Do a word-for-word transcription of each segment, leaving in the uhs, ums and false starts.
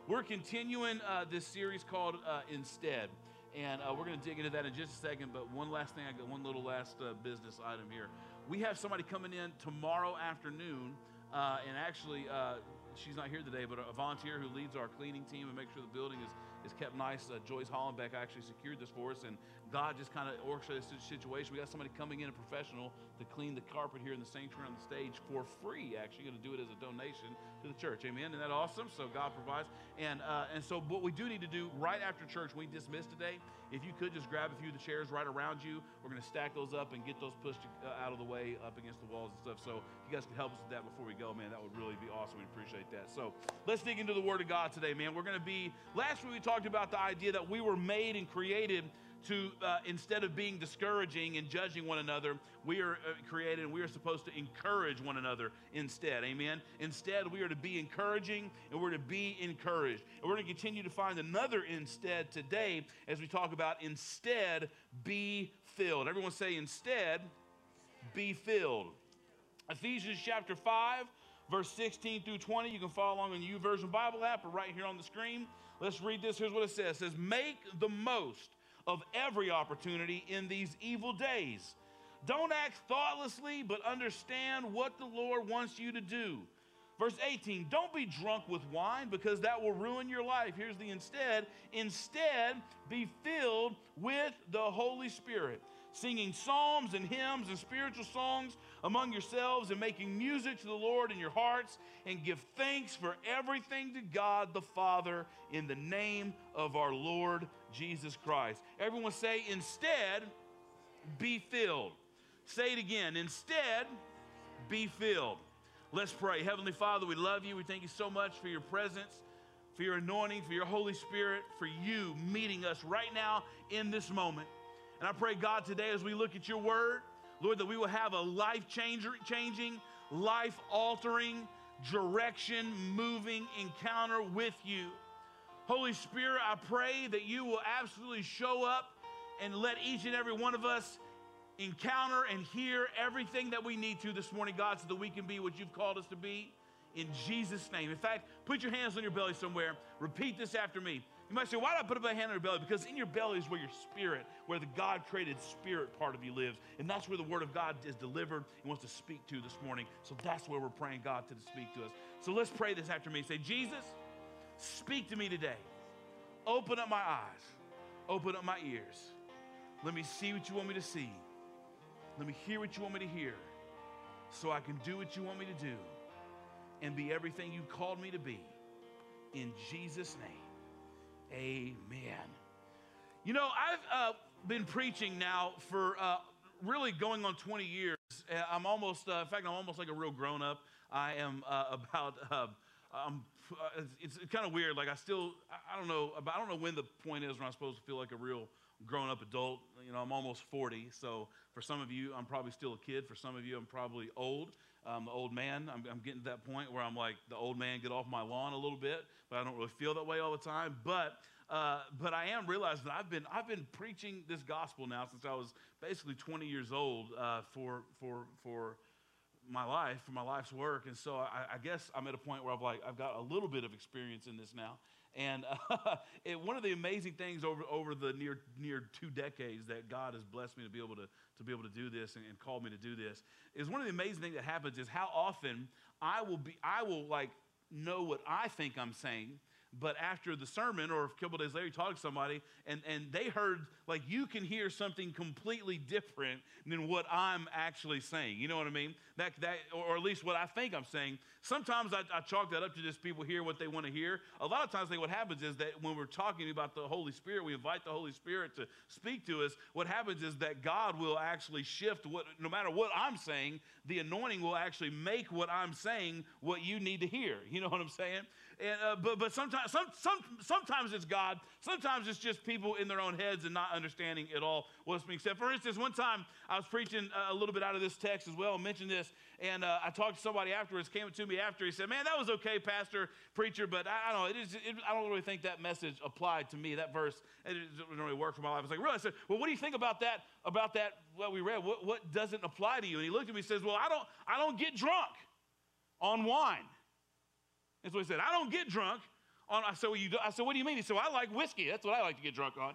We're continuing uh, this series called uh, Instead, and uh, we're going to dig into that in just a second, but one last thing, I got one little last uh, business item here. We have somebody coming in tomorrow afternoon, uh, and actually, uh, she's not here today, but a volunteer who leads our cleaning team and makes sure the building is, is kept nice. Uh, Joyce Hollenbeck actually secured this for us, and God just kind of orchestrated this situation. We got somebody coming in, a professional, to clean the carpet here in the sanctuary on the stage for free, actually. Going to do it as a donation to the church. Amen? Isn't that awesome? So God provides. And uh, and so what we do need to do right after church, we dismiss today, if you could just grab a few of the chairs right around you. We're going to stack those up and get those pushed uh, out of the way up against the walls and stuff. So if you guys could help us with that before we go, man, that would really be awesome. We appreciate that. So let's dig into the Word of God today, man. We're going to be, last week we talked about the idea that we were made and created to, uh, instead of being discouraging and judging one another, we are uh, created and we are supposed to encourage one another instead, amen? Instead, we are to be encouraging and we're to be encouraged. And we're going to continue to find another instead today as we talk about instead, be filled. Everyone say instead, be filled. Ephesians chapter five, verse sixteen through twenty. You can follow along on the YouVersion Bible app or right here on the screen. Let's read this. Here's what it says. It says, make the most of every opportunity in these evil days. Don't act thoughtlessly, but understand what the Lord wants you to do. Verse eighteen, don't be drunk with wine because that will ruin your life. Here's the instead. Instead, be filled with the Holy Spirit, singing psalms and hymns and spiritual songs among yourselves and making music to the Lord in your hearts, and give thanks for everything to God the Father in the name of our Lord Jesus Christ. Everyone say, instead, be filled. Say it again. Instead, be filled. Let's pray. Heavenly Father, we love you. We thank you so much for your presence, for your anointing, for your Holy Spirit, for you meeting us right now in this moment. And I pray, God, today as we look at your word, Lord, that we will have a life-changing, life-altering, direction-moving encounter with you. Holy Spirit, I pray that you will absolutely show up and let each and every one of us encounter and hear everything that we need to this morning, God, so that we can be what you've called us to be in Jesus' name. In fact, put your hands on your belly somewhere. Repeat this after me. You might say, why do I put my hand on your belly? Because in your belly is where your spirit, where the God-created spirit part of you lives. And that's where the word of God is delivered and wants to speak to this morning. So that's where we're praying God to speak to us. So let's pray this after me. Say, Jesus, speak to me today. Open up my eyes. Open up my ears. Let me see what you want me to see. Let me hear what you want me to hear, so I can do what you want me to do and be everything you called me to be. In Jesus' name. Amen. You know, I've uh, been preaching now for uh, really going on twenty years. I'm almost, uh, in fact, I'm almost like a real grown-up. I am uh, about, uh, um, it's, it's kind of weird. Like I still, I don't know, I don't know when the point is when I'm supposed to feel like a real grown-up adult. You know, I'm almost forty, so for some of you, I'm probably still a kid. For some of you, I'm probably old. I'm the old man. I'm, I'm getting to that point where I'm like the old man, get off my lawn a little bit, but I don't really feel that way all the time. But uh, but I am realizing that I've been I've been preaching this gospel now since I was basically twenty years old uh, for for for my life, for my life's work, and so I, I guess I'm at a point where I've like I've got a little bit of experience in this now. And uh, it, one of the amazing things over, over the near near two decades that God has blessed me to be able to, to be able to do this and, and called me to do this is one of the amazing things that happens is how often I will be I will like know what I think I'm saying, but after the sermon or a couple days later you talk to somebody and, and they heard, like you can hear something completely different than what I'm actually saying. You know what I mean? That that or at least what I think I'm saying. Sometimes I, I chalk that up to just people hear what they want to hear. A lot of times I think what happens is that when we're talking about the Holy Spirit, we invite the Holy Spirit to speak to us. What happens is that God will actually shift what, no matter what I'm saying, the anointing will actually make what I'm saying what you need to hear. You know what I'm saying? And, uh, but but sometimes some, some, sometimes it's God. Sometimes it's just people in their own heads and not understanding at all what's being said. For instance, one time I was preaching a little bit out of this text as well, and mentioned this, and uh, I talked to somebody afterwards, came to me after, he said, man, that was okay, pastor, preacher, but I, I don't know, it is, it, I don't really think that message applied to me, that verse, it didn't really work for my life. I was like, really? I said, well, what do you think about that, about that, what we read? What, what doesn't apply to you? And he looked at me and says, well, I don't, I don't get drunk on wine. That's what he said. I don't get drunk On, I said, well, you do? I said, what do you mean? He said, well, I like whiskey. That's what I like to get drunk on.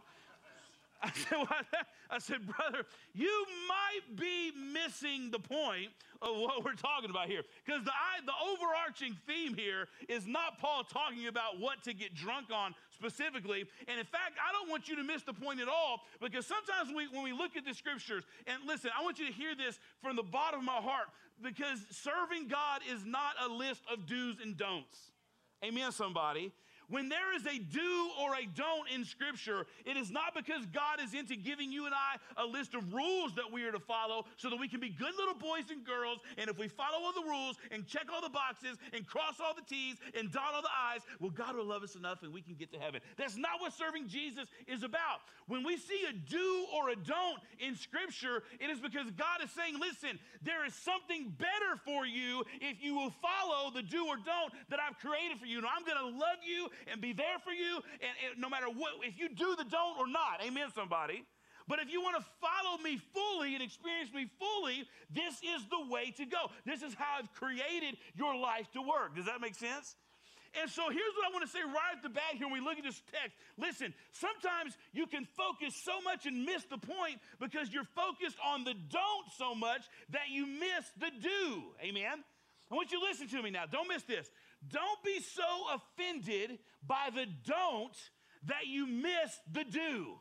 I said, well, I said, brother, you might be missing the point of what we're talking about here. Because the, the overarching theme here is not Paul talking about what to get drunk on specifically. And in fact, I don't want you to miss the point at all, because sometimes we, when we look at the scriptures, and listen, I want you to hear this from the bottom of my heart, because serving God is not a list of do's and don'ts. Amen, somebody. When there is a do or a don't in Scripture, it is not because God is into giving you and I a list of rules that we are to follow so that we can be good little boys and girls, and if we follow all the rules and check all the boxes and cross all the T's and dot all the I's, well, God will love us enough and we can get to heaven. That's not what serving Jesus is about. When we see a do or a don't in Scripture, it is because God is saying, listen, there is something better for you if you will follow the do or don't that I've created for you. And I'm going to love you and be there for you, and, and no matter what, if you do the don't or not, amen, somebody. But if you want to follow me fully and experience me fully, this is the way to go. This is how I've created your life to work. Does that make sense? And so here's what I want to say right off the bat here when we look at this text. Listen, sometimes you can focus so much and miss the point because you're focused on the don't so much that you miss the do. Amen? I want you to listen to me now. Don't miss this. Don't be so offended by the don't that you miss the do.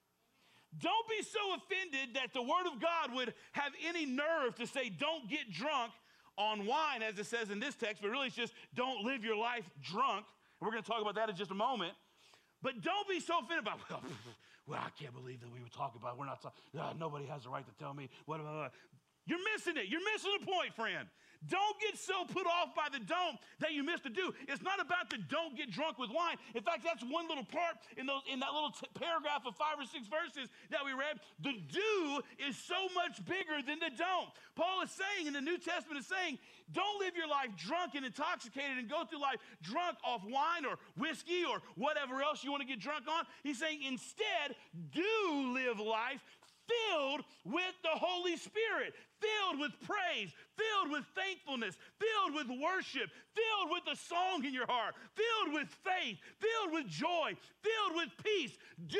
Don't be so offended that the Word of God would have any nerve to say don't get drunk on wine, as it says in this text, but really it's just don't live your life drunk. And we're going to talk about that in just a moment. But don't be so offended by, well, well I can't believe that we would talk about it. We're not talking, uh, nobody has the right to tell me. What, blah, blah, blah. You're missing it. You're missing the point, friend. Don't get so put off by the don't that you miss the do. It's not about the don't get drunk with wine. In fact, that's one little part in, those, in that little t- paragraph of five or six verses that we read. The do is so much bigger than the don't. Paul is saying, in the New Testament is saying, don't live your life drunk and intoxicated and go through life drunk off wine or whiskey or whatever else you want to get drunk on. He's saying instead, do live life filled with the Holy Spirit, filled with praise, filled with thankfulness, filled with worship, filled with a song in your heart, filled with faith, filled with joy, filled with peace. Do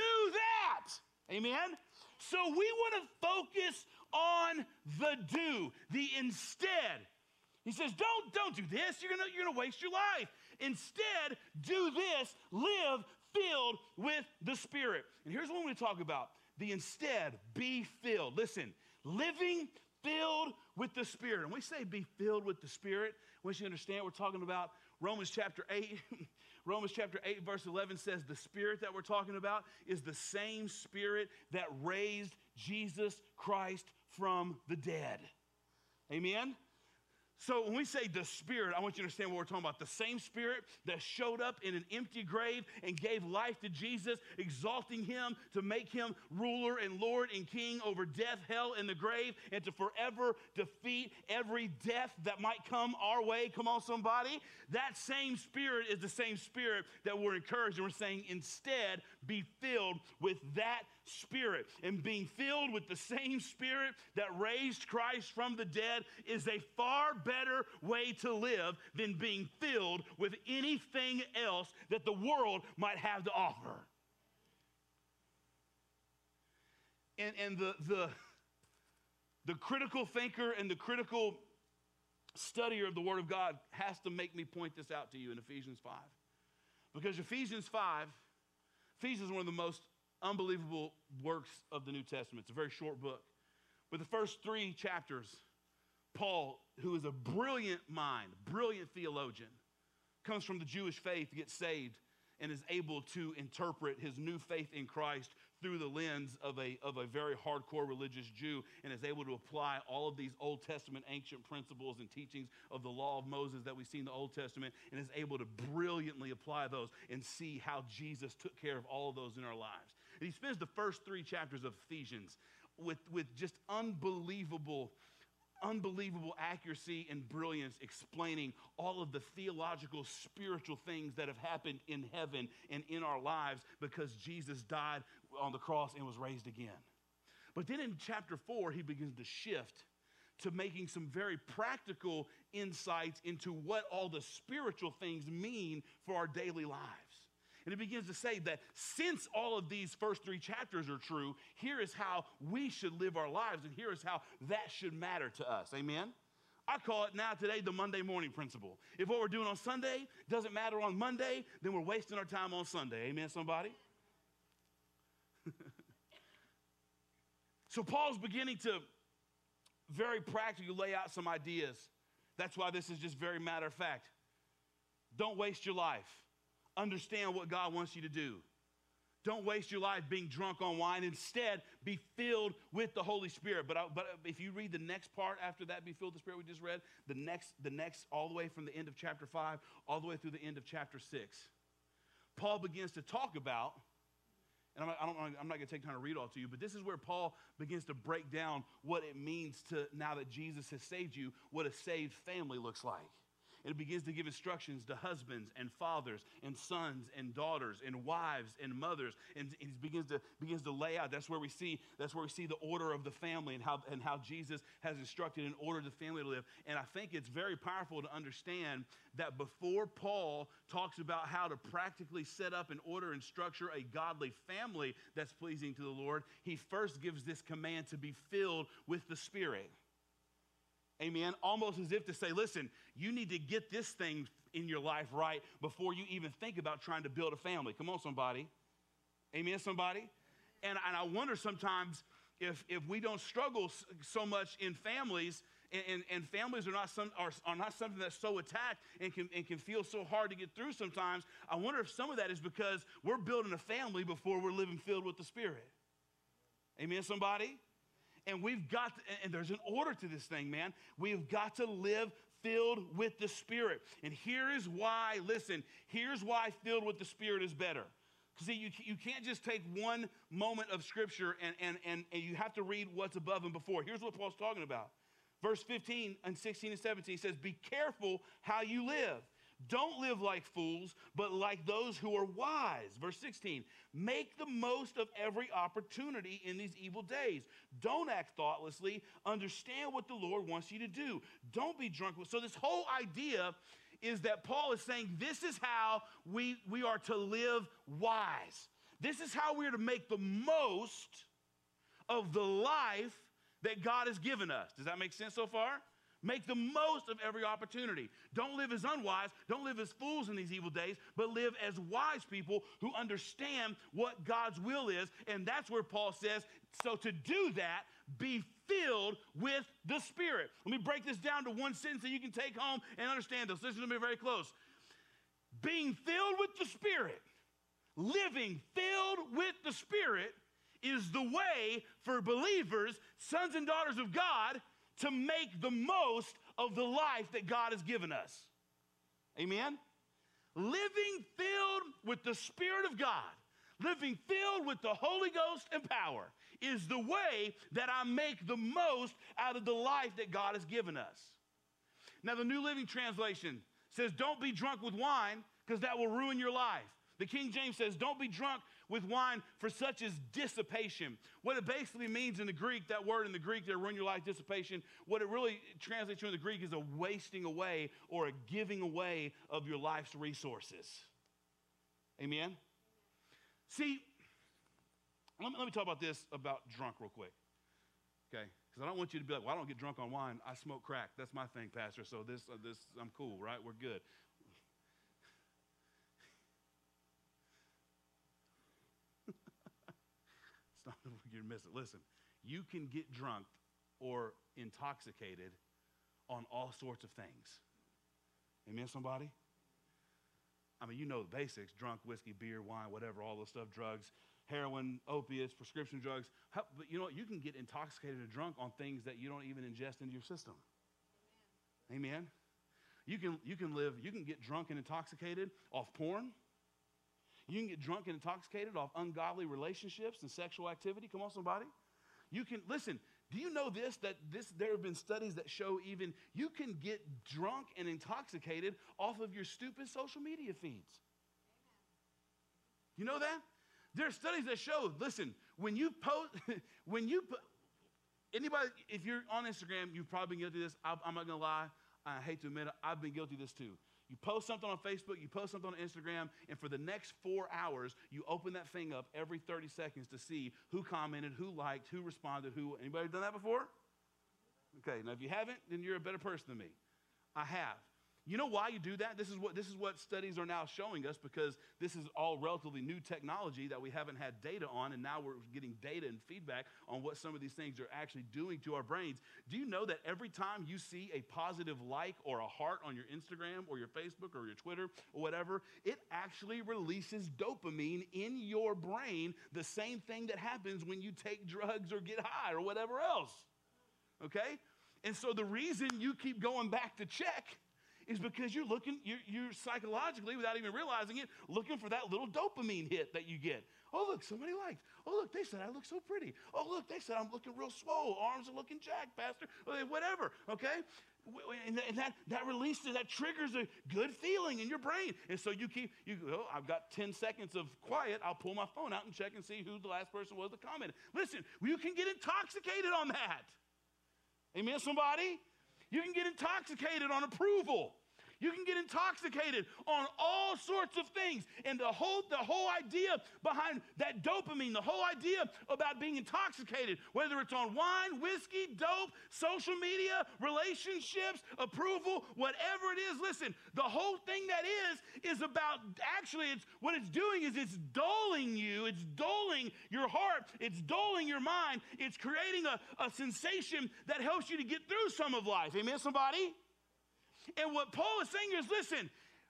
that. Amen? So we want to focus on the do, the instead. He says, don't, don't do this. You're gonna, you're gonna waste your life. Instead, do this. Live filled with the Spirit. And here's what I'm going to talk about. The instead, be filled. Listen, living filled with the Spirit. And we say be filled with the Spirit. I want you to understand we're talking about Romans chapter eight. Romans chapter eight, verse eleven says the Spirit that we're talking about is the same Spirit that raised Jesus Christ from the dead. Amen? So when we say the Spirit, I want you to understand what we're talking about. The same Spirit that showed up in an empty grave and gave life to Jesus, exalting him to make him ruler and Lord and King over death, hell, and the grave, and to forever defeat every death that might come our way. Come on, somebody. That same Spirit is the same Spirit that we're encouraged. And we're saying instead, be filled with that Spirit. And being filled with the same Spirit that raised Christ from the dead is a far better way to live than being filled with anything else that the world might have to offer. And, and the, the, the critical thinker and the critical studier of the Word of God has to make me point this out to you in Ephesians five. Because Ephesians five, Ephesians is one of the most unbelievable works of the New Testament. It's a very short book. But the first three chapters, Paul, who is a brilliant mind, brilliant theologian, comes from the Jewish faith, gets saved, and is able to interpret his new faith in Christ through the lens of a, of a very hardcore religious Jew, and is able to apply all of these Old Testament ancient principles and teachings of the law of Moses that we see in the Old Testament, and is able to brilliantly apply those and see how Jesus took care of all of those in our lives. And he spends the first three chapters of Ephesians with, with just unbelievable unbelievable accuracy and brilliance explaining all of the theological, spiritual things that have happened in heaven and in our lives because Jesus died on the cross and was raised again. But then in chapter four, he begins to shift to making some very practical insights into what all the spiritual things mean for our daily lives. And it begins to say that since all of these first three chapters are true, here is how we should live our lives, and here is how that should matter to us. Amen? I call it now today the Monday morning principle. If what we're doing on Sunday doesn't matter on Monday, then we're wasting our time on Sunday. Amen, somebody? So Paul's beginning to very practically lay out some ideas. That's why this is just very matter of fact. Don't waste your life. Understand what God wants you to do. Don't waste your life being drunk on wine. Instead, be filled with the Holy Spirit. But, I, but if you read the next part after that, be filled with the Spirit we just read, the next, the next, all the way from the end of chapter five, all the way through the end of chapter six, Paul begins to talk about, and I'm, I don't, I'm not going to take time to read all to you, but this is where Paul begins to break down what it means to, now that Jesus has saved you, what a saved family looks like. It begins to give instructions to husbands and fathers and sons and daughters and wives and mothers, and he begins to begins to lay out. That's where we see that's where we see the order of the family and how and how Jesus has instructed in order the family to live. And I think it's very powerful to understand that before Paul talks about how to practically set up and order and structure a godly family that's pleasing to the Lord, he first gives this command to be filled with the Spirit. Amen. Almost as if to say, listen, you need to get this thing in your life right before you even think about trying to build a family. Come on, somebody. Amen, somebody. And, and I wonder sometimes if, if we don't struggle so much in families, and, and, and families are not, some, are, are not something that's so attacked and can, and can feel so hard to get through sometimes. I wonder if some of that is because we're building a family before we're living filled with the Spirit. Amen, somebody. And we've got, to, and there's an order to this thing, man. We've got to live filled with the Spirit. And here is why, listen, here's why filled with the Spirit is better. See, you, you can't just take one moment of Scripture and, and, and, and you have to read what's above and before. Here's what Paul's talking about. Verse fifteen and sixteen and seventeen says, be careful how you live. Don't live like fools, but like those who are wise. Verse sixteen, make the most of every opportunity in these evil days. Don't act thoughtlessly. Understand what the Lord wants you to do. Don't be drunk. So this whole idea is that Paul is saying this is how we, we are to live wise. This is how we are to make the most of the life that God has given us. Does that make sense so far? Make the most of every opportunity. Don't live as unwise. Don't live as fools in these evil days, but live as wise people who understand what God's will is. And that's where Paul says, so to do that, be filled with the Spirit. Let me break this down to one sentence that you can take home and understand this. Listen to me very close. Being filled with the Spirit, living filled with the Spirit is the way for believers, sons and daughters of God, to make the most of the life that God has given us. Amen? Living filled with the Spirit of God, living filled with the Holy Ghost and power is the way that I make the most out of the life that God has given us. Now, the New Living Translation says, don't be drunk with wine because that will ruin your life. The King James says, don't be drunk with wine, for such is dissipation. What it basically means in the Greek, that word in the Greek there, ruin your life, dissipation, what it really translates to in the Greek is a wasting away or a giving away of your life's resources. Amen? See, let me, let me talk about this, about drunk real quick, okay? Because I don't want you to be like, well, I don't get drunk on wine. I smoke crack. That's my thing, Pastor, so this, uh, this I'm cool, right? We're good. You're missing. Listen, you can get drunk or intoxicated on all sorts of things. Amen, somebody? I mean, you know the basics: drunk, whiskey, beer, wine, whatever, all those stuff, drugs, heroin, opiates, prescription drugs. How, but you know what? You can get intoxicated or drunk on things that you don't even ingest into your system. Amen. Amen. You can, you can live, you can get drunk and intoxicated off porn. You can get drunk and intoxicated off ungodly relationships and sexual activity. Come on, somebody. You can, listen, do you know this, that this, there have been studies that show even you can get drunk and intoxicated off of your stupid social media feeds. Amen. You know that? There are studies that show, listen, when you post, when you put, anybody, if you're on Instagram, you've probably been guilty of this. I, I'm not going to lie. I hate to admit it. I've been guilty of this too. You post something on Facebook, you post something on Instagram, and for the next four hours, you open that thing up every thirty seconds to see who commented, who liked, who responded, who, anybody done that before? Okay, now if you haven't, then you're a better person than me. I have. You know why you do that? This is what this is what studies are now showing us, because this is all relatively new technology that we haven't had data on, and now we're getting data and feedback on what some of these things are actually doing to our brains. Do you know that every time you see a positive like or a heart on your Instagram or your Facebook or your Twitter or whatever, it actually releases dopamine in your brain, the same thing that happens when you take drugs or get high or whatever else, okay? And so the reason you keep going back to check is because you're looking, you're, you're psychologically, without even realizing it, looking for that little dopamine hit that you get. Oh, look, somebody liked. Oh, look, they said I look so pretty. Oh, look, they said I'm looking real swole. Arms are looking jacked, Pastor. Whatever, okay? And that, that releases, that triggers a good feeling in your brain. And so you keep, you go, oh, I've got ten seconds of quiet. I'll pull my phone out and check and see who the last person was that commented. Listen, you can get intoxicated on that. Amen, somebody? You can get intoxicated on approval. You can get intoxicated on all sorts of things. And the whole, the whole idea behind that dopamine, the whole idea about being intoxicated, whether it's on wine, whiskey, dope, social media, relationships, approval, whatever it is, listen, the whole thing that is, is about, actually, it's what it's doing is it's dulling you, it's dulling your heart, it's dulling your mind, it's creating a, a sensation that helps you to get through some of life. Amen, somebody? And what Paul is saying is, listen,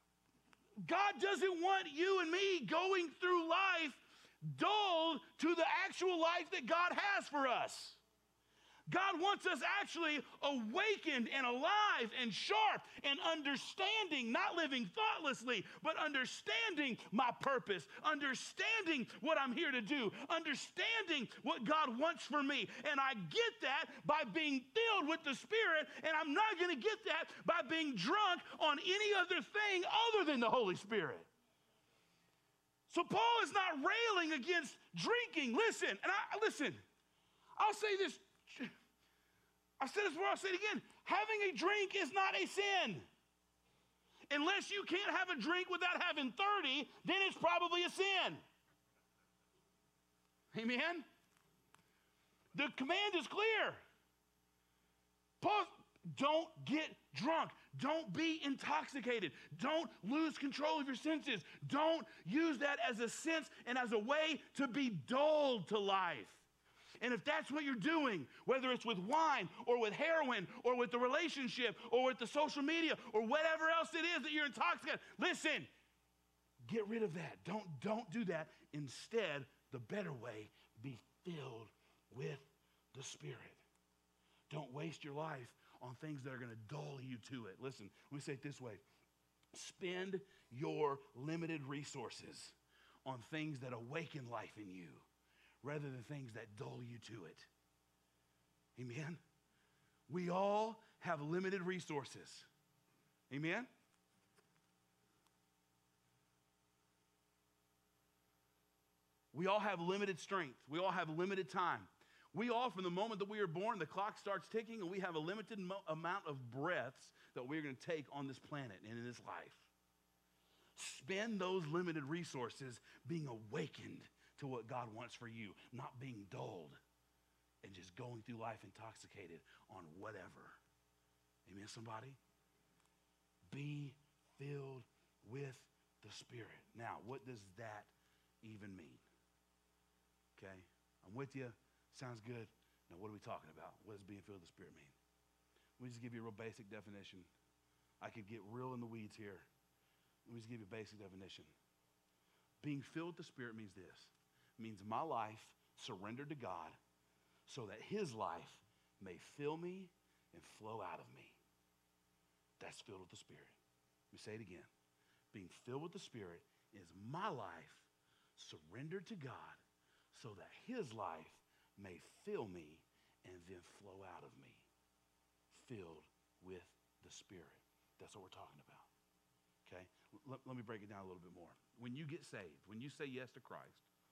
God doesn't want you and me going through life dull to the actual life that God has for us. God wants us actually awakened and alive and sharp and understanding, not living thoughtlessly, but understanding my purpose, understanding what I'm here to do, understanding what God wants for me. And I get that by being filled with the Spirit, and I'm not going to get that by being drunk on any other thing other than the Holy Spirit. So Paul is not railing against drinking. Listen, and I listen, I'll say this. I said this before, I'll say it again. Having a drink is not a sin. Unless you can't have a drink without having thirty, then it's probably a sin. Amen? The command is clear. Paul, don't get drunk. Don't be intoxicated. Don't lose control of your senses. Don't use that as a sense and as a way to be dulled to life. And if that's what you're doing, whether it's with wine or with heroin or with the relationship or with the social media or whatever else it is that you're intoxicated, listen, get rid of that. Don't, don't do that. Instead, the better way, be filled with the Spirit. Don't waste your life on things that are going to dull you to it. Listen, let me say it this way. Spend your limited resources on things that awaken life in you, rather than things that dull you to it. Amen? We all have limited resources. Amen? We all have limited strength. We all have limited time. We all, from the moment that we are born, the clock starts ticking, and we have a limited mo- amount of breaths that we're going to take on this planet and in this life. Spend those limited resources being awakened to what God wants for you, not being dulled and just going through life intoxicated on whatever. Amen, somebody? Be filled with the Spirit. Now, what does that even mean? Okay, I'm with you. Sounds good. Now, what are we talking about? What does being filled with the Spirit mean? Let me just give you a real basic definition. I could get real in the weeds here. Let me just give you a basic definition. Being filled with the Spirit means this. Means my life surrendered to God so that his life may fill me and flow out of me. That's filled with the Spirit. Let me say it again. Being filled with the Spirit is my life surrendered to God so that his life may fill me and then flow out of me. Filled with the Spirit. That's what we're talking about. Okay? Let, let me break it down a little bit more. When you get saved, when you say yes to Christ,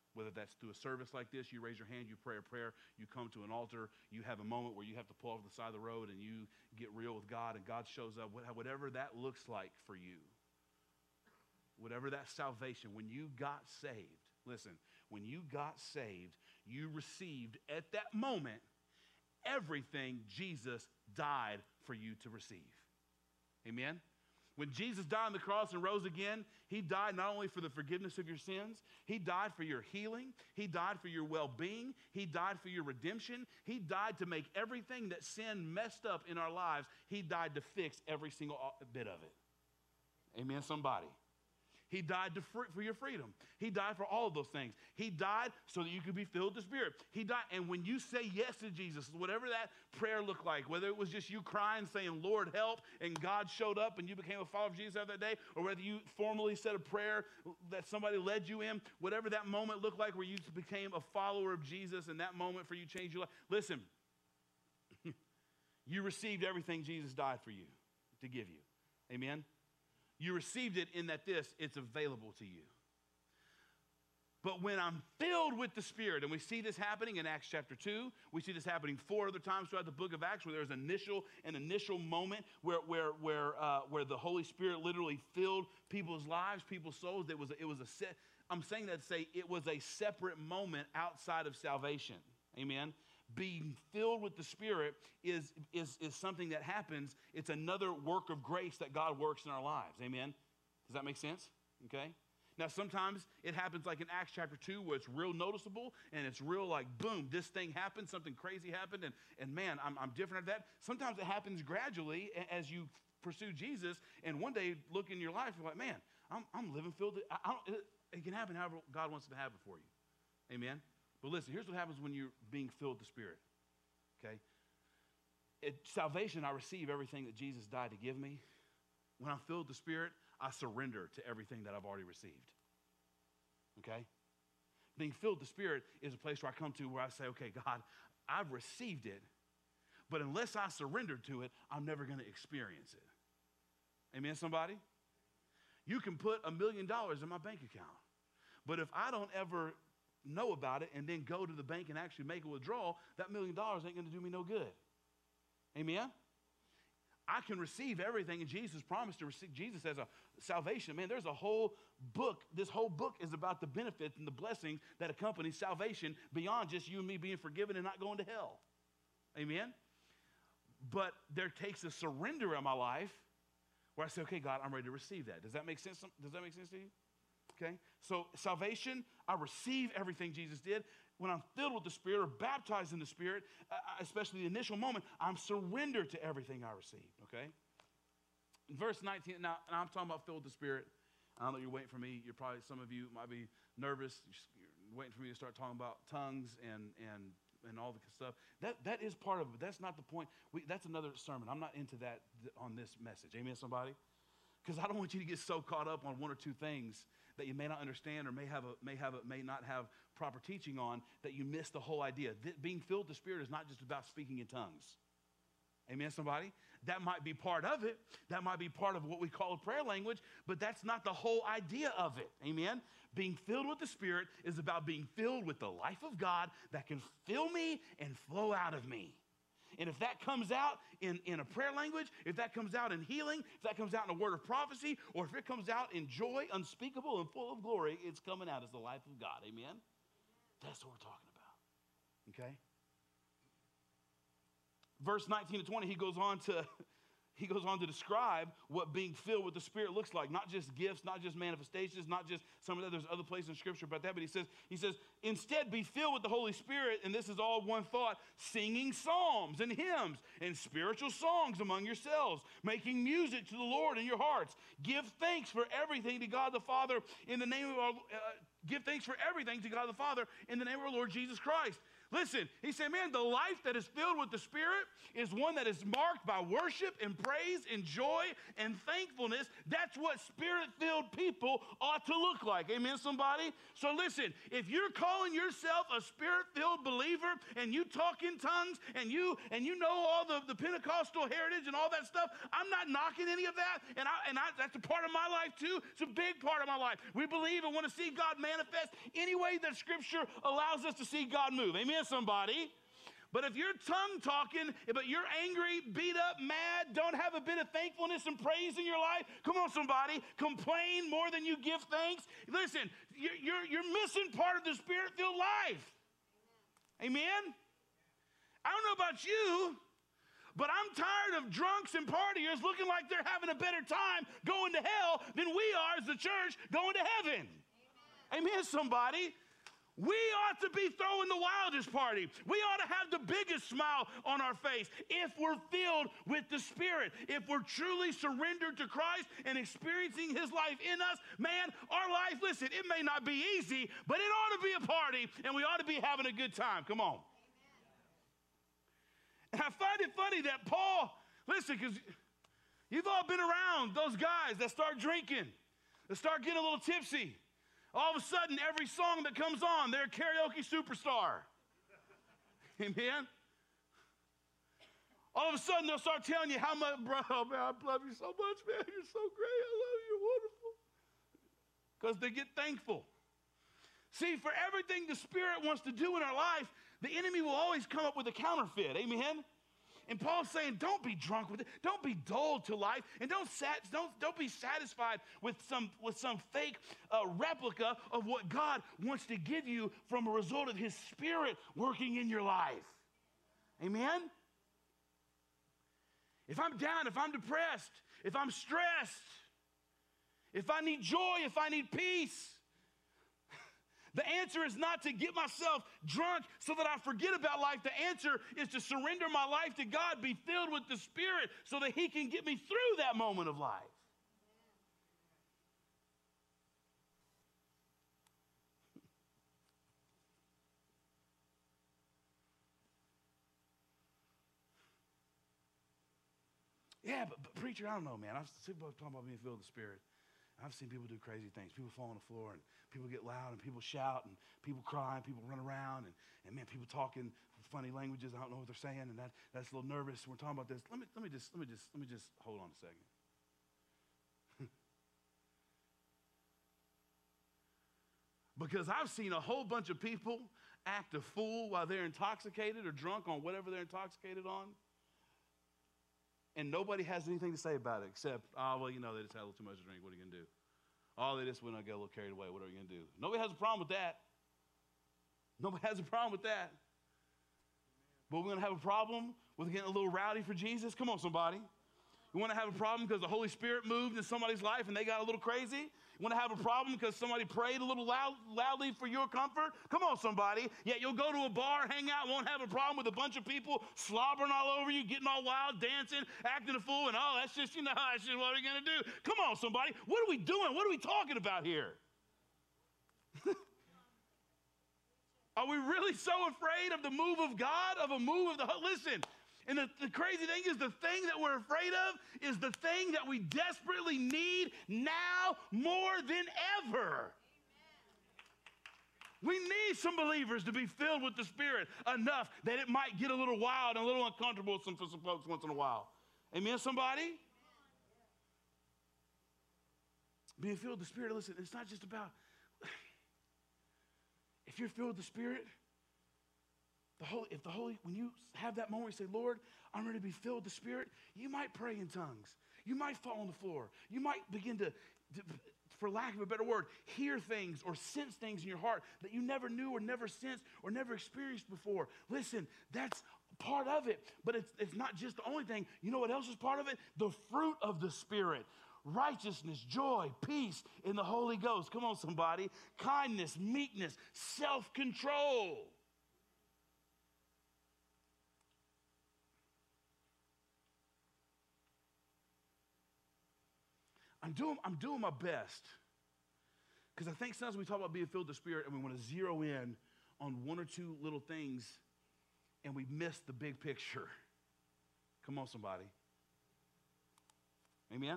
Whether that's through a service like this, you raise your hand, you pray a prayer, you come to an altar, you have a moment where you have to pull off the side of the road and you get real with God and God shows up, whatever that looks like for you. Whatever that salvation, when you got saved, listen, when you got saved, you received at that moment everything Jesus died for you to receive. Amen? When Jesus died on the cross and rose again, he died not only for the forgiveness of your sins, he died for your healing, he died for your well-being, he died for your redemption, he died to make everything that sin messed up in our lives, he died to fix every single bit of it. Amen, somebody. He died to free, for your freedom. He died for all of those things. He died so that you could be filled with the Spirit. He died, and when you say yes to Jesus, whatever that prayer looked like, whether it was just you crying, saying, Lord, help, and God showed up and you became a follower of Jesus after that day, or whether you formally said a prayer that somebody led you in, whatever that moment looked like where you became a follower of Jesus and that moment for you changed your life. Listen, you received everything Jesus died for you to give you. Amen? You received it in that this, it's available to you. But when I'm filled with the Spirit, and we see this happening in Acts chapter two, we see this happening four other times throughout the book of Acts, where there's initial, an initial moment where, where, where, uh, where the Holy Spirit literally filled people's lives, people's souls. It was, it was a set, I'm saying that to say it was a separate moment outside of salvation. Amen? Being filled with the Spirit is, is, is something that happens. It's another work of grace that God works in our lives. Amen? Does that make sense? Okay? Now, sometimes it happens like in Acts chapter two where it's real noticeable and it's real like, boom, this thing happened, something crazy happened, and, and man, I'm, I'm different at that. Sometimes it happens gradually as you pursue Jesus, and one day look in your life, you're like, man, I'm, I'm living filled. I, I don't, it, it can happen however God wants it to happen for you. Amen? But listen, here's what happens when you're being filled with the Spirit, okay? At salvation, I receive everything that Jesus died to give me. When I'm filled with the Spirit, I surrender to everything that I've already received, okay? Being filled with the Spirit is a place where I come to where I say, okay, God, I've received it, but unless I surrender to it, I'm never going to experience it. Amen, somebody? You can put a million dollars in my bank account, but if I don't ever know about it and then go to the bank and actually make a withdrawal, that million dollars ain't going to do me no good. Amen? I can receive everything, and Jesus promised to receive. Jesus has a salvation. Man, there's a whole book. This whole book is about the benefits and the blessings that accompany salvation beyond just you and me being forgiven and not going to hell. Amen? But there takes a surrender in my life where I say, okay, God, I'm ready to receive that. Does that make sense? Does that make sense to you? Okay, so salvation, I receive everything Jesus did. When I'm filled with the Spirit or baptized in the Spirit, uh, especially the initial moment, I'm surrendered to everything I received, okay? In verse nineteen, now, and I'm talking about filled with the Spirit. I know you're waiting for me. You're probably, some of you might be nervous. You're waiting for me to start talking about tongues and and and all the stuff. That, that is part of it. That's not the point. We, that's another sermon. I'm not into that on this message. Amen, somebody? Because I don't want you to get so caught up on one or two things that you may not understand or may have a, may have a, may not have proper teaching on, that you miss the whole idea. Th- being filled with the Spirit is not just about speaking in tongues. Amen, somebody? That might be part of it. That might be part of what we call a prayer language, but that's not the whole idea of it. Amen? Being filled with the Spirit is about being filled with the life of God that can fill me and flow out of me. And if that comes out in, in a prayer language, if that comes out in healing, if that comes out in a word of prophecy, or if it comes out in joy unspeakable and full of glory, it's coming out as the life of God. Amen? That's what we're talking about. Okay? Verse nineteen to twenty, he goes on to he goes on to describe what being filled with the Spirit looks like. Not just gifts, not just manifestations, not just some of the, there's other places in Scripture about that, but he says, he says, instead be filled with the Holy Spirit, and this is all one thought, singing psalms and hymns and spiritual songs among yourselves, making music to the Lord in your hearts. Give thanks for everything to God the Father in the name of our, uh, give thanks for everything to God the Father in the name of our Lord Jesus Christ. Listen, he said, man, the life that is filled with the Spirit is one that is marked by worship and praise and joy and thankfulness. That's what Spirit-filled people ought to look like. Amen, somebody? So listen, if you're calling yourself a Spirit-filled believer and you talk in tongues and you and you know all the, the Pentecostal heritage and all that stuff, I'm not knocking any of that, and, I, and I, that's a part of my life too. It's a big part of my life. We believe and want to see God manifest any way that Scripture allows us to see God move. Amen, somebody? But if you're tongue talking, but you're angry, beat up, mad, don't have a bit of thankfulness and praise in your life, come on, somebody, complain more than you give thanks. Listen, you're, you're, you're missing part of the Spirit-filled life. Amen? Amen? I don't know about you, but I'm tired of drunks and partiers looking like they're having a better time going to hell than we are as the church going to heaven. Amen, Amen, somebody. We ought to be throwing the wildest party. We ought to have the biggest smile on our face if we're filled with the Spirit. If we're truly surrendered to Christ and experiencing His life in us, man, our life, listen, it may not be easy, but it ought to be a party, and we ought to be having a good time. Come on. And I find it funny that Paul, listen, because you've all been around those guys that start drinking, that start getting a little tipsy. All of a sudden, every song that comes on, they're a karaoke superstar. Amen? All of a sudden, they'll start telling you how much, bro, oh, man, I love you so much, man. You're so great. I love you. You're wonderful. Because they get thankful. See, for everything the Spirit wants to do in our life, the enemy will always come up with a counterfeit. Amen? And Paul's saying, don't be drunk with it. Don't be dull to life. And don't, sat, don't, don't be satisfied with some, with some fake uh, replica of what God wants to give you from a result of His Spirit working in your life. Amen? If I'm down, if I'm depressed, if I'm stressed, if I need joy, if I need peace, the answer is not to get myself drunk so that I forget about life. The answer is to surrender my life to God, be filled with the Spirit so that He can get me through that moment of life. Yeah, but, but preacher, I don't know, man. I've seen people talking about being filled with the Spirit. I've seen people do crazy things. People fall on the floor, and people get loud, and people shout, and people cry, and people run around, and, and man, people talking funny languages. I don't know what they're saying, and that, that's a little nervous. We're talking about this. Let me, let me just, let me just, let me just hold on a second. Because I've seen a whole bunch of people act a fool while they're intoxicated or drunk on whatever they're intoxicated on, and nobody has anything to say about it except, oh, well, you know, they just had a little too much to drink. What are you going to do? Oh, they just went and got a little carried away. What are you going to do? Nobody has a problem with that. Nobody has a problem with that. But we're going to have a problem with getting a little rowdy for Jesus? Come on, somebody. You want to have a problem because the Holy Spirit moved in somebody's life and they got a little crazy? You want to have a problem because somebody prayed a little loud, loudly for your comfort? Come on, somebody. Yet you'll go to a bar, hang out, won't have a problem with a bunch of people slobbering all over you, getting all wild, dancing, acting a fool, and oh, that's just, you know, that's just what we're going to do. Come on, somebody. What are we doing? What are we talking about here? Are we really so afraid of the move of God, of a move of the, listen, and the, the crazy thing is the thing that we're afraid of is the thing that we desperately need now more than ever. Amen. We need some believers to be filled with the Spirit enough that it might get a little wild and a little uncomfortable for some folks once in a while. Amen, somebody? Amen. Being filled with the Spirit, listen, it's not just about, if you're filled with the Spirit, The Holy, if the Holy, when you have that moment, you say, Lord, I'm ready to be filled with the Spirit, you might pray in tongues. You might fall on the floor. You might begin to, to, for lack of a better word, hear things or sense things in your heart that you never knew or never sensed or never experienced before. Listen, that's part of it, but it's, it's not just the only thing. You know what else is part of it? The fruit of the Spirit. Righteousness, joy, peace in the Holy Ghost. Come on, somebody. Kindness, meekness, self-control. I'm doing, I'm doing my best, because I think sometimes we talk about being filled with the Spirit and we want to zero in on one or two little things and we miss the big picture. Come on, somebody. Amen?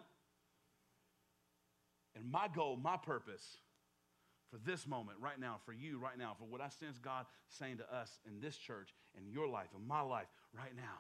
And my goal, my purpose for this moment right now, for you right now, for what I sense God saying to us in this church, in your life, in my life right now,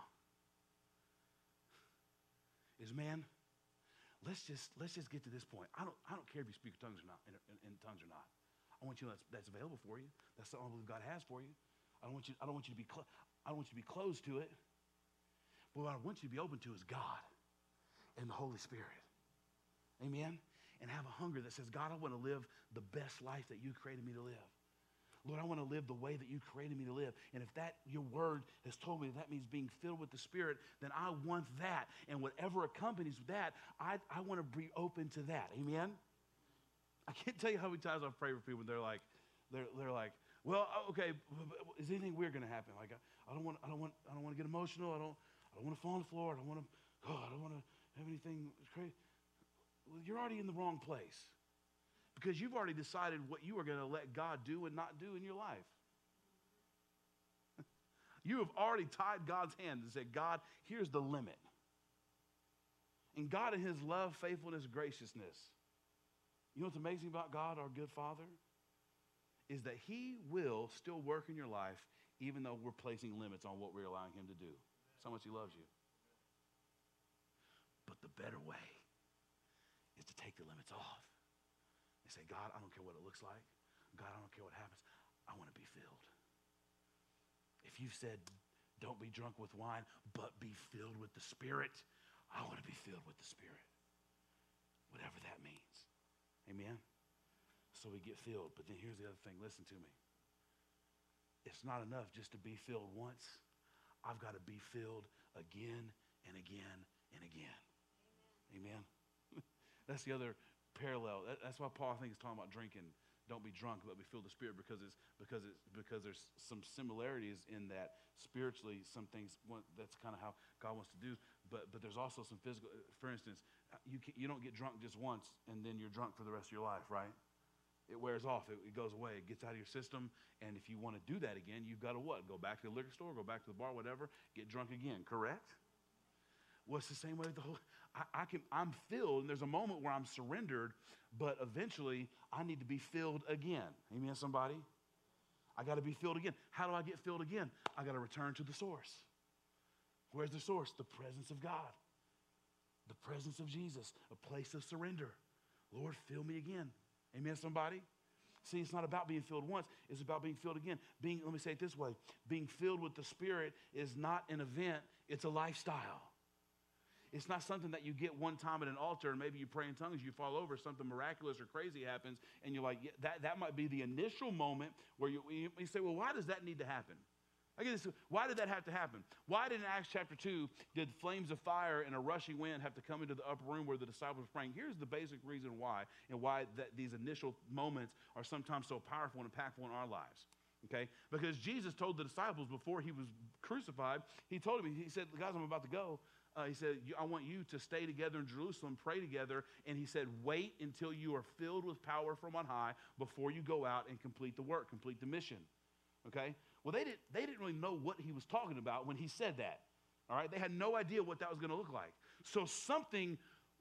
is, man, let's just let's just get to this point. I don't I don't care if you speak tongues or not, in, in, in tongues or not. I want you to know that's, that's available for you. That's something I believe God has for you. I don't want you I don't want you to be cl- I don't want you to be closed to it. But what I want you to be open to is God and the Holy Spirit. Amen. And have a hunger that says, God, I want to live the best life that you created me to live. Lord, I want to live the way that you created me to live. And if that, your word has told me that means being filled with the Spirit, then I want that. And whatever accompanies that, I, I want to be open to that. Amen? I can't tell you how many times I've prayed for people and they're like, they're, they're like, well, okay, is anything weird going to happen? Like, I, I don't want, I don't want, I don't want to get emotional. I don't, I don't want to fall on the floor. I don't want to, oh, I don't want to have anything crazy. Well, you're already in the wrong place because you've already decided what you are going to let God do and not do in your life. You have already tied God's hand and said, God, here's the limit. And God in his love, faithfulness, graciousness, you know what's amazing about God, our good Father, is that he will still work in your life even though we're placing limits on what we're allowing him to do. That's how much he loves you. But the better way is to take the limits off and say, God, I don't care what it looks like. God, I don't care what happens. I want to be filled. If you said, don't be drunk with wine, but be filled with the Spirit, I want to be filled with the Spirit. Whatever that means. Amen? So we get filled. But then here's the other thing. Listen to me. It's not enough just to be filled once. I've got to be filled again and again and again. Amen? Amen? That's the other parallel. That's why Paul, I think, is talking about drinking. Don't be drunk, but be filled with the Spirit, because it's because it's because there's some similarities in that spiritually. Some things that's kind of how God wants to do, but but there's also some physical. For instance, you can, you don't get drunk just once and then you're drunk for the rest of your life, right? It wears off. It, it goes away. It gets out of your system. And if you want to do that again, you've got to what? Go back to the liquor store, go back to the bar, whatever. Get drunk again. Correct? Well, it's the same way with the whole, I, I can, I'm filled, and there's a moment where I'm surrendered, but eventually I need to be filled again. Amen, somebody? I got to be filled again. How do I get filled again? I got to return to the source. Where's the source? The presence of God. The presence of Jesus, a place of surrender. Lord, fill me again. Amen, somebody? See, it's not about being filled once. It's about being filled again. Being, let me say it this way. Being filled with the Spirit is not an event. It's a lifestyle. It's not something that you get one time at an altar and maybe you pray in tongues, you fall over, something miraculous or crazy happens, and you're like, yeah, that, that might be the initial moment where you, you say, well, why does that need to happen? I get this. Why did that have to happen? Why did in Acts chapter two, did flames of fire and a rushing wind have to come into the upper room where the disciples were praying? Here's the basic reason why, and why that these initial moments are sometimes so powerful and impactful in our lives. Okay? Because Jesus told the disciples before he was crucified, he told them, he said, guys, I'm about to go. Uh, he said, I want you to stay together in Jerusalem, pray together. And he said, wait until you are filled with power from on high before you go out and complete the work, complete the mission. Okay? Well, they didn't, they didn't really know what he was talking about when he said that. All right? They had no idea what that was going to look like. So something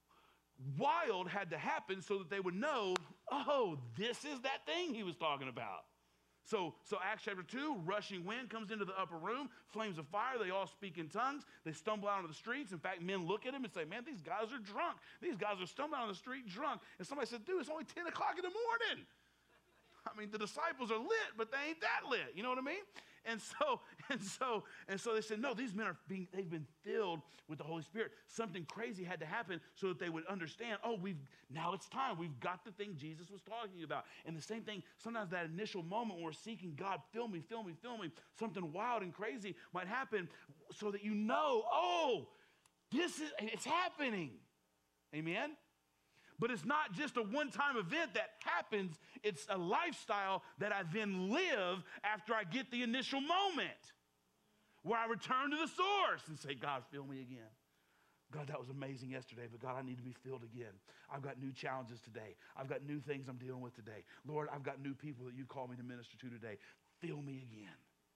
wild had to happen so that they would know, oh, this is that thing he was talking about. So, so Acts chapter two, rushing wind comes into the upper room, flames of fire, they all speak in tongues, they stumble out on the streets. In fact, men look at him and say, man, these guys are drunk. These guys are stumbling on the street drunk. And somebody said, dude, it's only ten o'clock in the morning. I mean, the disciples are lit, but they ain't that lit. You know what I mean? And so, and so, and so they said, no, these men are being, they've been filled with the Holy Spirit. Something crazy had to happen so that they would understand, oh, we've, now it's time. We've got the thing Jesus was talking about. And the same thing, sometimes that initial moment when we're seeking God, fill me, fill me, fill me, something wild and crazy might happen so that you know, oh, this is, it's happening. Amen? But it's not just a one-time event that happens. It's a lifestyle that I then live after I get the initial moment, where I return to the source and say, God, fill me again. God, that was amazing yesterday, but God, I need to be filled again. I've got new challenges today. I've got new things I'm dealing with today. Lord, I've got new people that you call me to minister to today. Fill me again.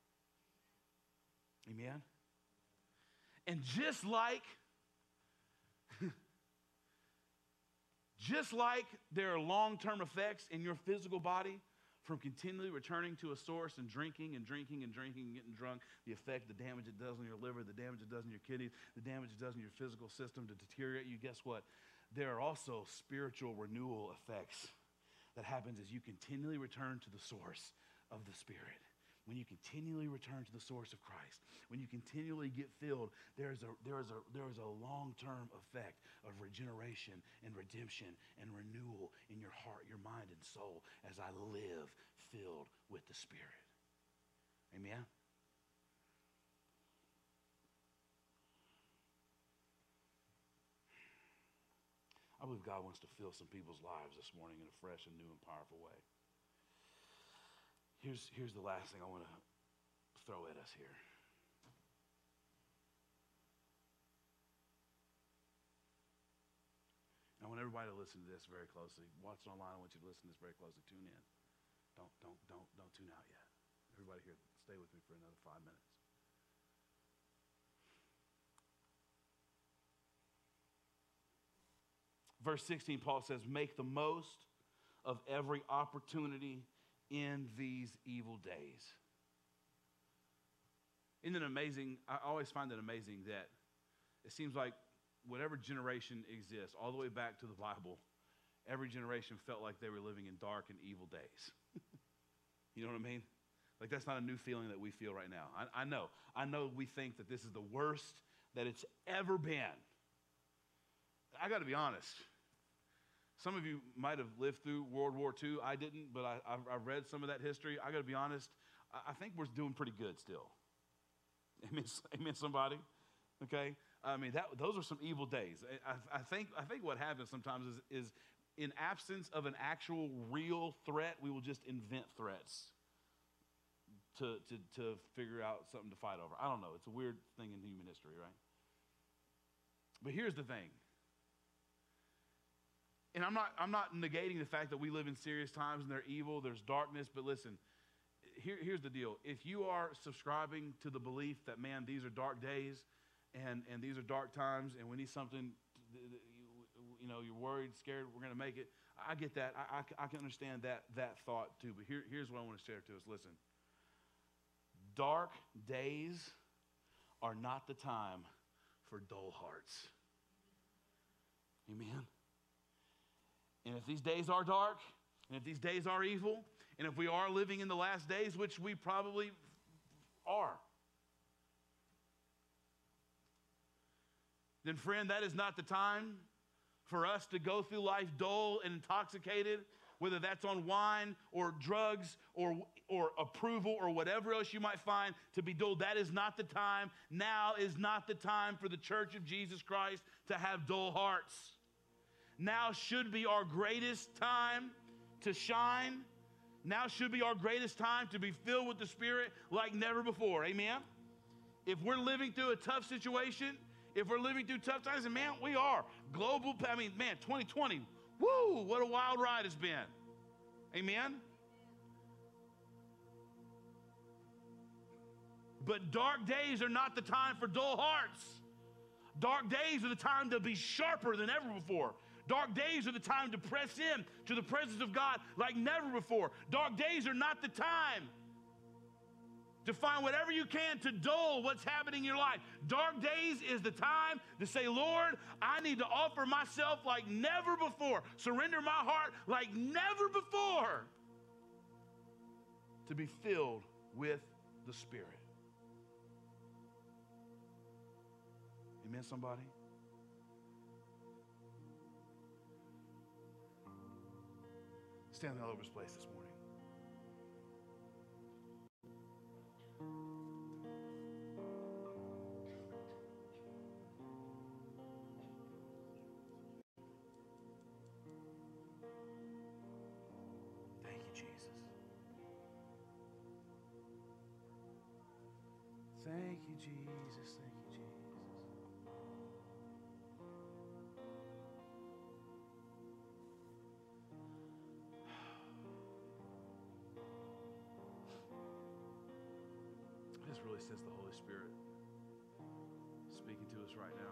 Amen? And just like, just like there are long-term effects in your physical body from continually returning to a source and drinking and drinking and drinking and getting drunk, the effect, the damage it does on your liver, the damage it does on your kidneys, the damage it does on your physical system to deteriorate you, guess what? There are also spiritual renewal effects that happens as you continually return to the source of the Spirit. When you continually return to the source of Christ, when you continually get filled, there is a, there is a, there is a long-term effect of regeneration and redemption and renewal in your heart, your mind, and soul as I live filled with the Spirit. Amen? I believe God wants to fill some people's lives this morning in a fresh and new and powerful way. Here's, here's the last thing I want to throw at us here. I want everybody to listen to this very closely. Watch it online. I want you to listen to this very closely. Tune in. Don't, don't, don't, don't tune out yet. Everybody here, stay with me for another five minutes. Verse sixteen, Paul says, make the most of every opportunity in these evil days. Isn't it amazing? I always find it amazing that it seems like whatever generation exists, all the way back to the Bible, every generation felt like they were living in dark and evil days. You know what I mean? Like, that's not a new feeling that we feel right now. I, I know. I know we think that this is the worst that it's ever been. I got to be honest. Some of you might have lived through World War Two. I didn't, but I, I've, I've read some of that history. I got to be honest. I, I think we're doing pretty good still. Amen, amen somebody? Okay? I mean, that, those are some evil days. I, I, think, I think what happens sometimes is, is in absence of an actual real threat, we will just invent threats to, to, to figure out something to fight over. I don't know. It's a weird thing in human history, right? But here's the thing. And I'm not, I'm not negating the fact that we live in serious times and they're evil, there's darkness, but listen, here, here's the deal. If you are subscribing to the belief that, man, these are dark days and, and these are dark times and we need something, to, you, you know, you're worried, scared, we're going to make it, I get that. I, I, I can understand that, that thought too, but here, here's what I want to share to us. Listen, dark days are not the time for dull hearts. Amen? And if these days are dark, and if these days are evil, and if we are living in the last days, which we probably are, then friend, that is not the time for us to go through life dull and intoxicated, whether that's on wine or drugs or, or approval or whatever else you might find to be dull. That is not the time. Now is not the time for the Church of Jesus Christ to have dull hearts. Now should be our greatest time to shine. Now should be our greatest time to be filled with the Spirit like never before. Amen? If we're living through a tough situation, if we're living through tough times, and man, we are. Global, I mean, man, twenty twenty, woo, what a wild ride it's been. Amen? But dark days are not the time for dull hearts. Dark days are the time to be sharper than ever before. Dark days are the time to press in to the presence of God like never before. Dark days are not the time to find whatever you can to dull what's happening in your life. Dark days is the time to say, Lord, I need to offer myself like never before. Surrender my heart like never before to be filled with the Spirit. Amen, somebody? Standing all over this place this morning. Thank you, Jesus. Thank you, Jesus. Thank you, Jesus. I just really sense the Holy Spirit speaking to us right now.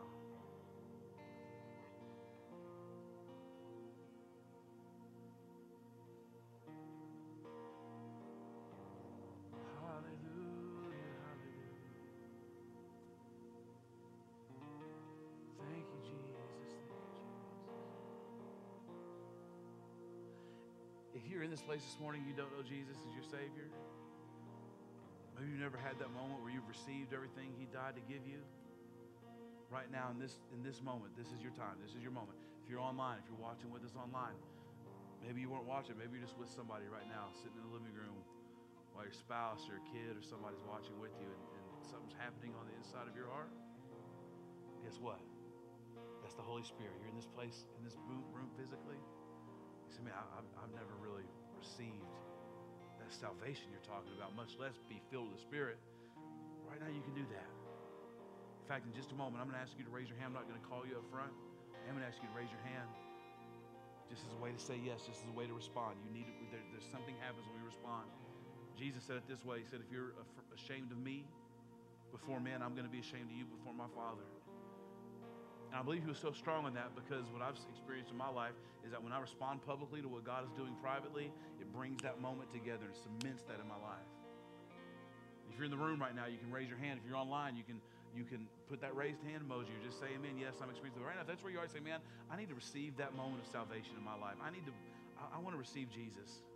If you're in this place this morning, you don't know Jesus as your Savior. Maybe you've never had that moment where you've received everything He died to give you. Right now, in this, in this moment, this is your time. This is your moment. If you're online, if you're watching with us online, maybe you weren't watching. Maybe you're just with somebody right now, sitting in the living room while your spouse or kid or somebody's watching with you, and, and something's happening on the inside of your heart. Guess what? That's the Holy Spirit. You're in this place, in this room, room physically. You say, man, I, I've, I've never really received that salvation you're talking about, much less be filled with the Spirit. Right now, you can do that. In fact, in just a moment, I'm going to ask you to raise your hand. I'm not going to call you up front. I'm going to ask you to raise your hand just as a way to say yes, just as a way to respond. You need to, there, there's something happens when we respond. Jesus said it this way. He said, if you're ashamed of me before men, I'm going to be ashamed of you before my Father. And I believe he was so strong on that because what I've experienced in my life is that when I respond publicly to what God is doing privately, it brings that moment together and cements that in my life. If you're in the room right now, you can raise your hand. If you're online, you can you can put that raised hand emoji or just say amen. Yes, I'm experiencing it. Right now, if that's where you are, say, man, I need to receive that moment of salvation in my life. I need to, I, I want to receive Jesus.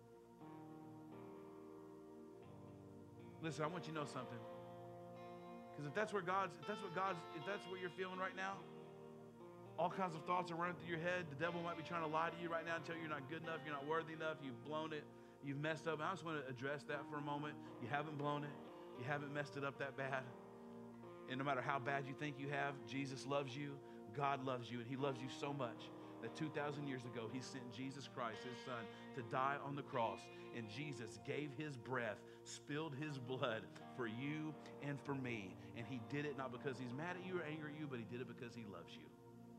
Listen, I want you to know something. Because if that's where God's, if that's what God's, if that's what you're feeling right now, all kinds of thoughts are running through your head. The devil might be trying to lie to you right now and tell you you're not good enough, you're not worthy enough, you've blown it, you've messed up. And I just want to address that for a moment. You haven't blown it. You haven't messed it up that bad. And no matter how bad you think you have, Jesus loves you, God loves you, and he loves you so much that two thousand years ago, he sent Jesus Christ, his son, to die on the cross. And Jesus gave his breath, spilled his blood for you and for me. And he did it not because he's mad at you or angry at you, but he did it because he loves you.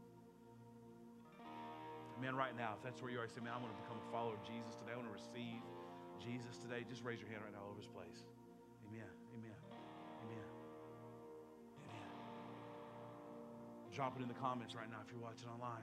Man, right now, if that's where you are, say, man, I want to become a follower of Jesus today. I want to receive Jesus today. Just raise your hand right now all over this place. Amen. Amen. Amen. Amen. Drop it in the comments right now if you're watching online.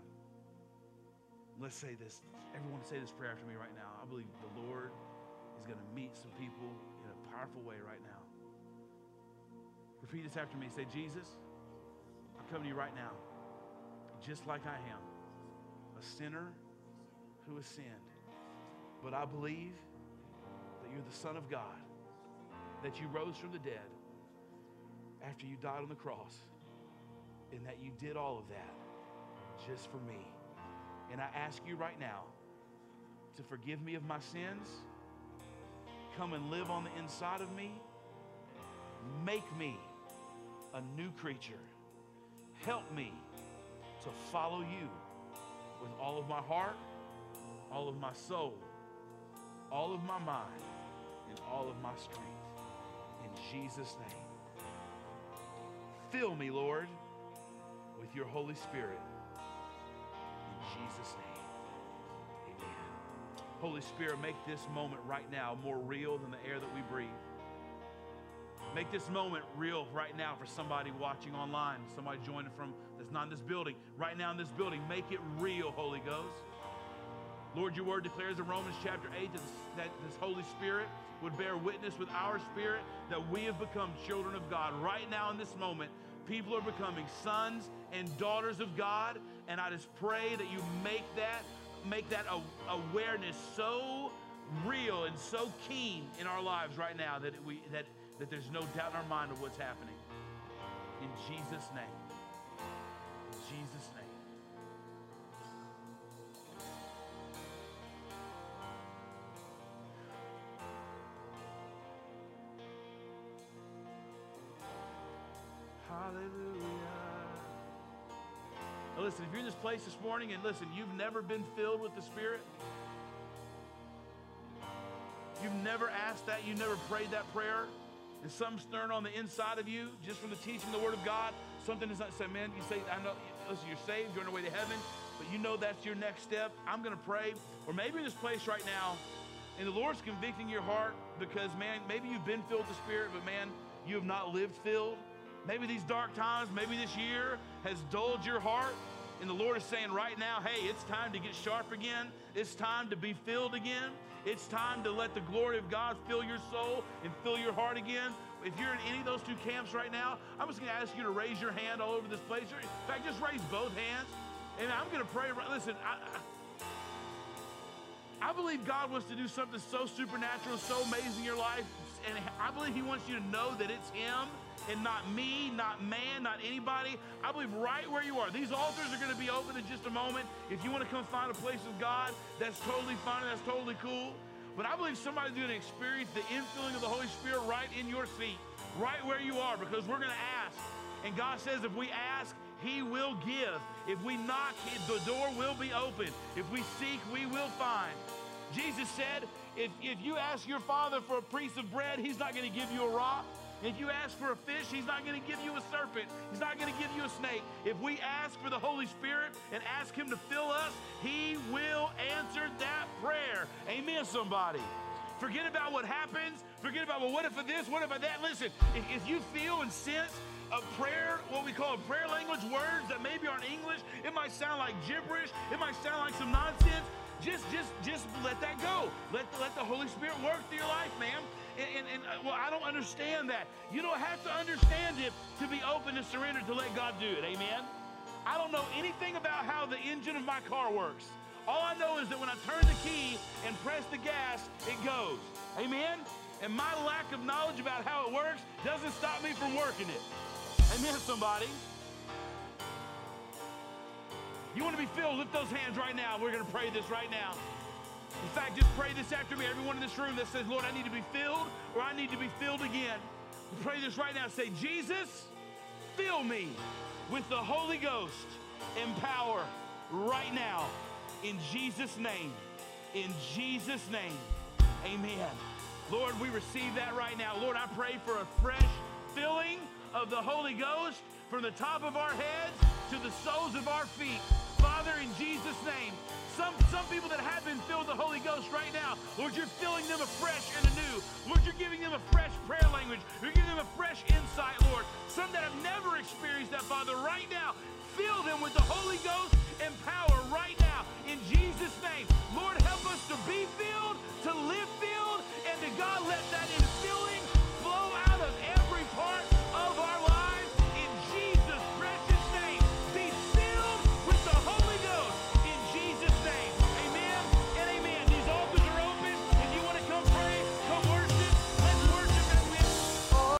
Let's say this. Everyone say this prayer after me right now. I believe the Lord is going to meet some people in a powerful way right now. Repeat this after me. Say, Jesus, I come to you right now, just like I am, a sinner who has sinned. But I believe that you're the Son of God, that you rose from the dead after you died on the cross, and that you did all of that just for me. And I ask you right now to forgive me of my sins, come and live on the inside of me, make me a new creature. Help me to follow you with all of my heart, all of my soul, all of my mind, and all of my strength. In Jesus' name. Fill me, Lord, with your Holy Spirit. In Jesus' name, amen. Holy Spirit, make this moment right now more real than the air that we breathe. Make this moment real right now for somebody watching online, somebody joining from that's not in this building. Right now in this building, make it real, Holy Ghost. Lord, your word declares in Romans chapter eight that this, that this Holy Spirit would bear witness with our spirit that we have become children of God. Right now in this moment, people are becoming sons and daughters of God, and I just pray that you make that, make that awareness so real and so keen in our lives right now that we that that there's no doubt in our mind of what's happening. In Jesus' name. In Jesus' name. Hallelujah. Now listen, if you're in this place this morning and listen, you've never been filled with the Spirit, you've never asked that, you never prayed that prayer, and something's stirring on the inside of you just from the teaching of the Word of God, something is not saying, man, you say, I know, listen, you're saved, you're on your way to heaven, but you know that's your next step. I'm going to pray. Or maybe in this place right now, and the Lord's convicting your heart because, man, maybe you've been filled with the Spirit, but, man, you have not lived filled. Maybe these dark times, maybe this year has dulled your heart. And the Lord is saying right now, hey, it's time to get sharp again. It's time to be filled again. It's time to let the glory of God fill your soul and fill your heart again. If you're in any of those two camps right now, I'm just going to ask you to raise your hand all over this place. In fact, just raise both hands. And I'm going to pray. Listen, I, I believe God wants to do something so supernatural, so amazing in your life. And I believe he wants you to know that it's him and not me, not man, not anybody. I believe right where you are. These altars are going to be open in just a moment. If you want to come find a place with God, that's totally fine. That's totally cool. But I believe somebody's going to experience the infilling of the Holy Spirit right in your seat, right where you are, because we're going to ask. And God says if we ask, he will give. If we knock, the door will be open. If we seek, we will find. Jesus said, if, if you ask your Father for a piece of bread, he's not going to give you a rock. If you ask for a fish, he's not going to give you a serpent. He's not going to give you a snake. If we ask for the Holy Spirit and ask him to fill us, he will answer that prayer. Amen, somebody. Forget about what happens. Forget about, well, what if of this? What if of that? Listen, if, if you feel and sense a prayer, what we call prayer language words that maybe aren't English, it might sound like gibberish. It might sound like some nonsense. Just, just, just let that go. Let, let the Holy Spirit work through your life, man. And, and, and uh, well, I don't understand that. You don't have to understand it to be open and surrendered to let God do it. Amen. I don't know anything about how the engine of my car works. All I know is that when I turn the key and press the gas, it goes. Amen. And my lack of knowledge about how it works doesn't stop me from working it. Amen, somebody. You want to be filled? Lift those hands right now. We're going to pray this right now. In fact, just pray this after me. Everyone in this room that says, Lord, I need to be filled, or I need to be filled again. Pray this right now. Say, Jesus, fill me with the Holy Ghost and power right now. In Jesus' name. In Jesus' name. Amen. Lord, we receive that right now. Lord, I pray for a fresh filling of the Holy Ghost from the top of our heads to the soles of our feet. Father, in Jesus' name, some, some people that have been filled with the Holy Ghost right now, Lord, you're filling them afresh and anew. Lord, you're giving them a fresh prayer language. You're giving them a fresh insight, Lord. Some that have never experienced that, Father, right now, fill them with the Holy Ghost and power right now in Jesus' name. Lord, help us to be filled, to live filled,